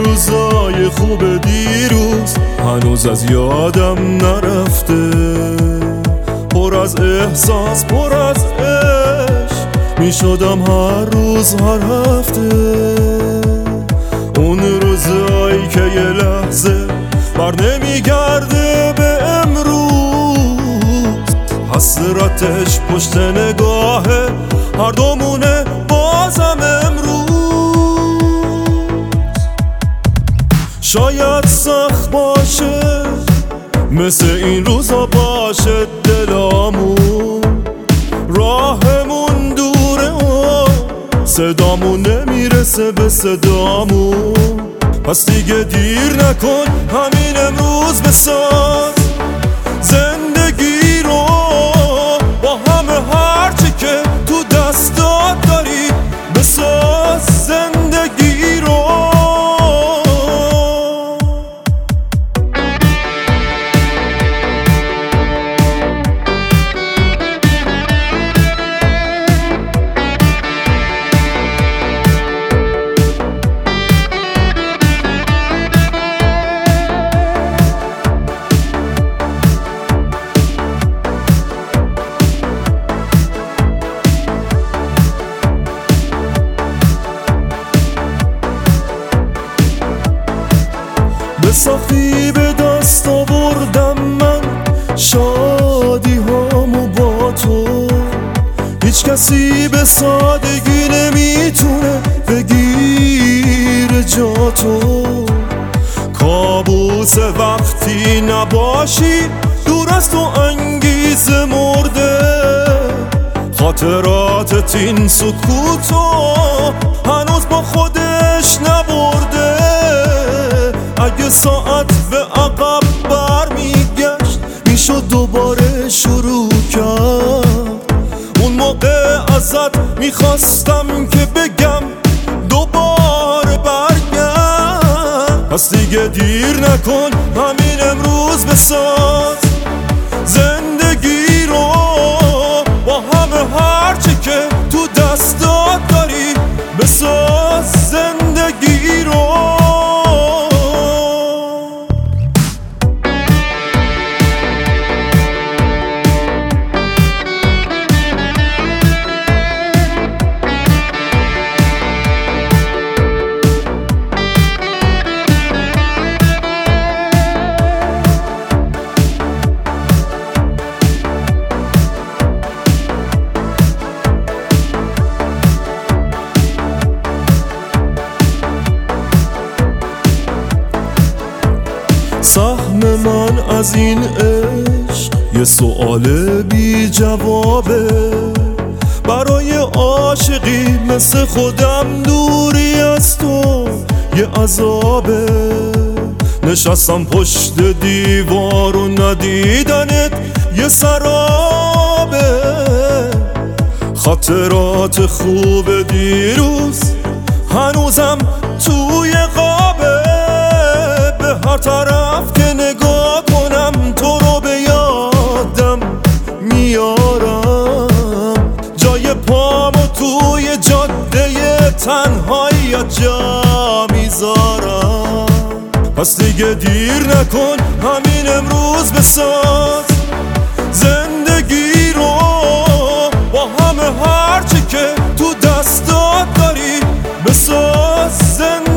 روزای خوب دیروز هنوز از یادم نرفته، پر از احساس پر از عشق میشدم هر روز هر هفته. اون روزایی که یه لحظه بر نمیگرده به امروز، حسرتش پشت نگاه هر دومونه بازم امروز. شاید سخت باشه مثل این روزا باشه دلامون، راهمون دوره و صدامون نمیرسه به صدامون. پس دیگه دیر نکن همین امروز بساز زندگی رو با همه هرچی که تو دستات داری، بساز زندگی رو. سختی به دست آوردم من شادی هامو با تو، هیچ کسی به سادگی نمیتونه بگیر جا تو. کابوس وقتی نباشی دور از تو انگیزه مرده، خاطراتت این سکوتو هنوز با خودش نبرده. اگه ساعت به عقب برمیگشت میشد دوباره شروع کرد. اون موقع ازت میخواستم که بگم دوباره برگرد. پس دیگه دیر نکن همین امروز بساز زندگی رو با همه هرچی که تو دستات داری، بساز زندگی رو. سهم من از این عشق یه سؤال بی جوابه، برای عاشقی مثل خودم دوری از تو یه عذابه. نشستم پشت دیوار و ندیدنت یه سرابه، خاطرات خوب دیروز هنوزم توی قابه. به هر طرف که نگاه کنم تو رو به یادم میارم، جای پامو توی جاده تنهاییت جا میذارم. پس دیگه دیر نکن همین امروز بساز زندگی رو با همه هرچی که تو دستات داری، بساز زندگی